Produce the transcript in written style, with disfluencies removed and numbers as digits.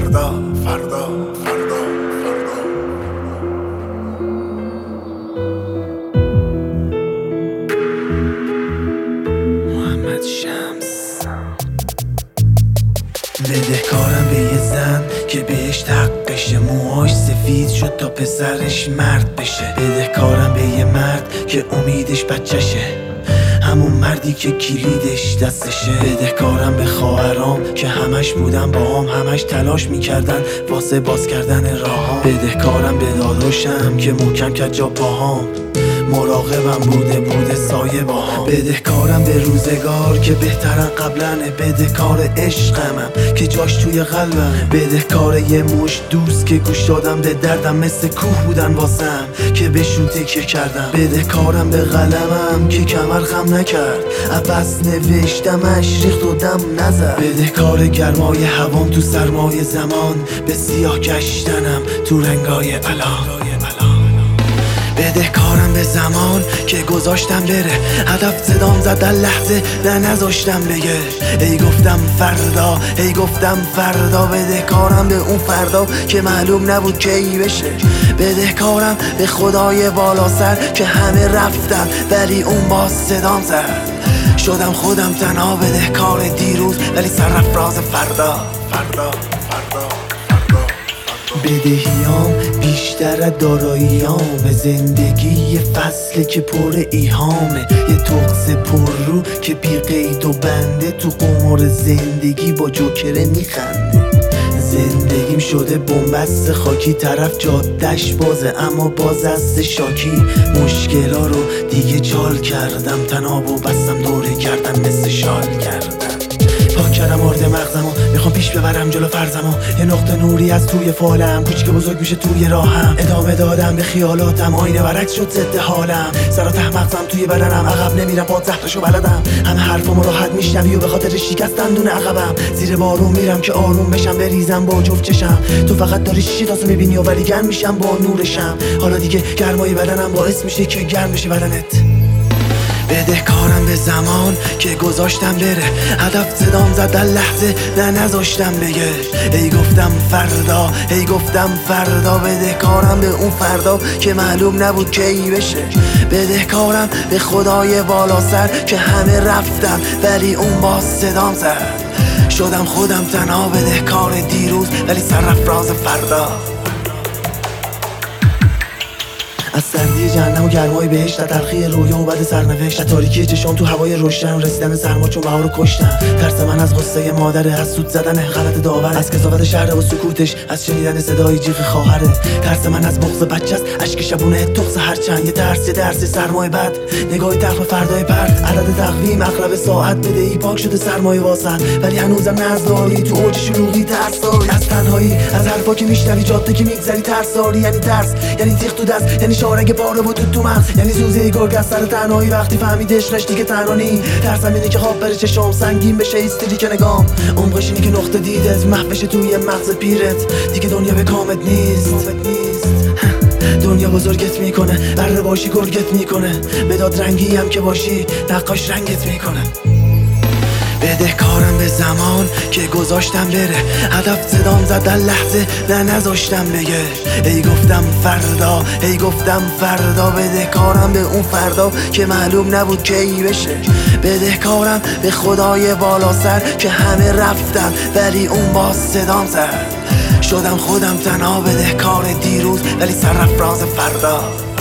فردا محمد شمس. بدهکارم به یه زن که بهش حقشه، موهاش سفید شد تا پسرش مرد بشه. بدهکارم به یه مرد که امیدش بچشه، همون مردی که کلیدش دستشه. بدهکارم به خواهرام که همش بودن باهام، همش تلاش میکردن واسه باز کردن راهام. بدهکارم به داداشم که محکم کرد جا پاهام، مراقبم بوده سایه باهام. بدهکارم به روزگار که بهترن قبلنه، بدهکار عشقمم که جاش توی قلبمه. بدهکار یه مش دوست که گوش دادم به دردم، مثل کوه بودن واسم که بهشون تکیه کردم. بدهکارم به قلمم که کمر خم نکرد، عبس نوشتمش ریخت و دم نزد. بدهکار گرمای هوام تو سرمای زمان، به سیاه گشتنم تو رنگای الان. بدهکارم به زمان که گذاشتم بره، هدف صدام زد در لحظه نذاشتم بگه ای گفتم فردا. بدهکارم به اون فردا که معلوم نبود کی بشه. بدهکارم به خدای بالا سر که همه رفتن ولی اون باز صدام زد. شدم خودم تنها، بدهکار دیروز ولی سرافراز فردا. بدهیام بیشتر از داراییام، به زندگی یه فصله که پر ایهامه، یه تغز پر رو که بی قید و بنده، تو قمار زندگی با جوکره میخنده. زندگیم شده بنبست خاکی، طرف جادش بازه اما باز از شاکی. مشکلا رو دیگه چال کردم، تناب و بستم دوره کردم مثل شال کردم. پاک کردم آرد مغزمو، میخوام پیش ببرم جلو فرضمو. یه نقطه نوری از توی فالم، کوچیک بزرگ میشه توی راهم. ادامه دادم به خیالاتم، آینه برعکس شد ضد حالم. سر و ته مغزم توی بدنم، عقب نمیرم پاد زهرشو بلدم. همه حرفامو راحت میشنوی و به خاطر شکست دندون عقبم. زیر بارون میرم که آروم بشم، بریزم با جفت چشم. تو فقط داری شیطاسو میبینی و ولی گرم میشم با نورشم. حالا دیگه گرمای بدنم باعث میشه که گرم بشه بدنت. بدهکارم به زمان که گذاشتم بره، هدف صدام زد در لحظه نذاشتم بگه ای گفتم فردا. بدهکارم به اون فردا که معلوم نبود کی بشه. بدهکارم به خدای بالا سر که همه رفتن ولی اون باز صدام زد. شدم خودم تنها، بدهکار دیروز ولی سرافراز فردا. از سردی جهنم و گرمای بهشت، تا تلخی رویا و بد سرنوشت، تا تاریکی چشام تو هوای روشن، رسیدن سرما چون بهارو کشتن. ترس من از غصه مادره، از سود زدن غلط داوره، از کثافت شهر و سکوتش، از شنیدن صدای جیغ خواهره. ترس من از بغض بچه‌ست، اشک شبونه تغض هرچند. یه درس سرمایه بد، نگاهی تلخ به فردای پرت. عدد تقویم اقرب ساعت، بدهی پاک شده سرمایه واسن، ولی هنوزم نزداری تو اوج شلوغی ترساری. از تنهایی، از حرفا که میشنوی، جاده که میگذری ترساری. یعنی ترس، یعنی تیغ تو دست، یعنی شارگ باره بود تو مغز، یعنی سوزه گرگ از سر تنهایی. وقتی فهمید عشقش دیگه تنها نی، ترسم اینه که خواب بره چشام سنگین بشه، ایستری که نگام عمقش اینه که نقطه دیدت محو بشه توی مغز پیرت. دیگه دنیا به کامت نیست. دنیا بزرگت میکنه، بره باشی گرگت میکنه، بداد رنگی هم که باشی نقاش رنگت میکنه. بدهکارم به زمان که گذاشتم بره، هدف صدام زد در لحظه نذاشتم بگه ای گفتم فردا. بدهکارم به اون فردا که معلوم نبود کی بشه. بدهکارم به خدای بالا سر که همه رفتن ولی اون باز صدام زد. شدم خودم تنها، بدهکار دیروز ولی سرافراز فردا.